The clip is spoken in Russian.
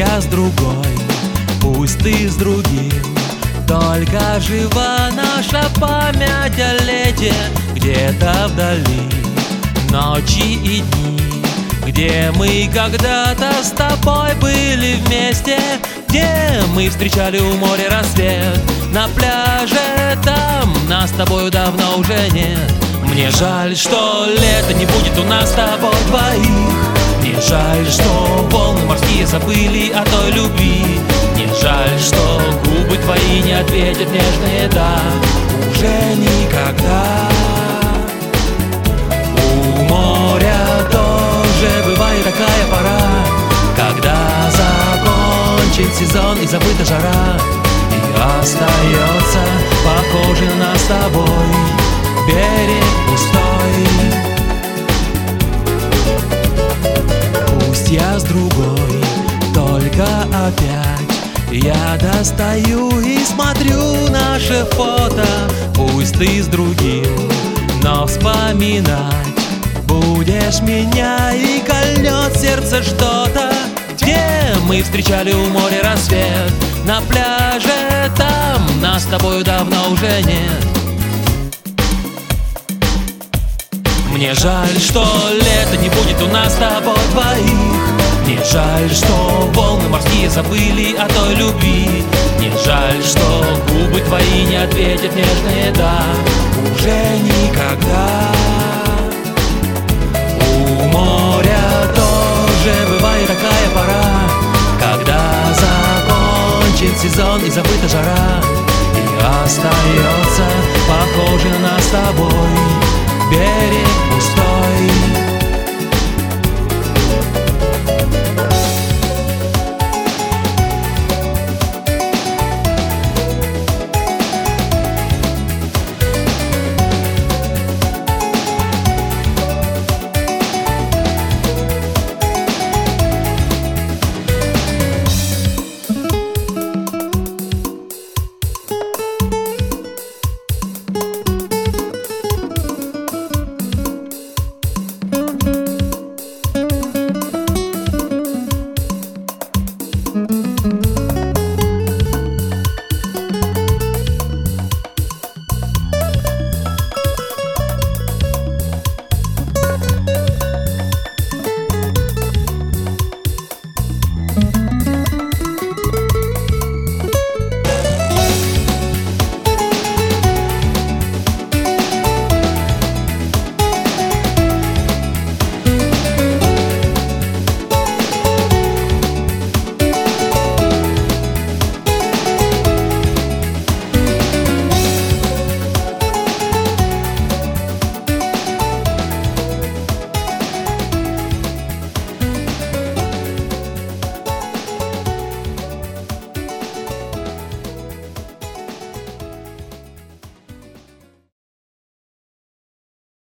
я с другой, пусть ты с другим, только жива наша память о лете где-то вдали. Ночи и дни, где мы когда-то с тобой были вместе, где мы встречали у моря рассвет. На пляже там нас с тобою давно уже нет. Мне жаль, что лето не будет у нас с тобой двоих. Мне жаль, что волны морские забыли о той любви. Мне жаль, что губы твои не ответят нежные «да» уже никогда. У моря тоже бывает такая пора, когда закончит сезон и забыта жара, и остается похожий на нас с тобой берег пустой. Пусть я с другой, только опять я достаю и смотрю наше фото. Пусть ты с другим, но вспоминать будешь меня, и кольнет сердце что-то. Где мы встречали у моря рассвет, на пляже там нас с тобою давно уже нет. Мне жаль, что лето не будет у нас с тобой двоих. Мне жаль, что волны морские забыли о той любви. Мне жаль, что губы твои не ответят нежные «да» уже никогда. У моря тоже бывает такая пора, когда закончит сезон и забыта жара, и остается похожий на нас с тобой берег пустой.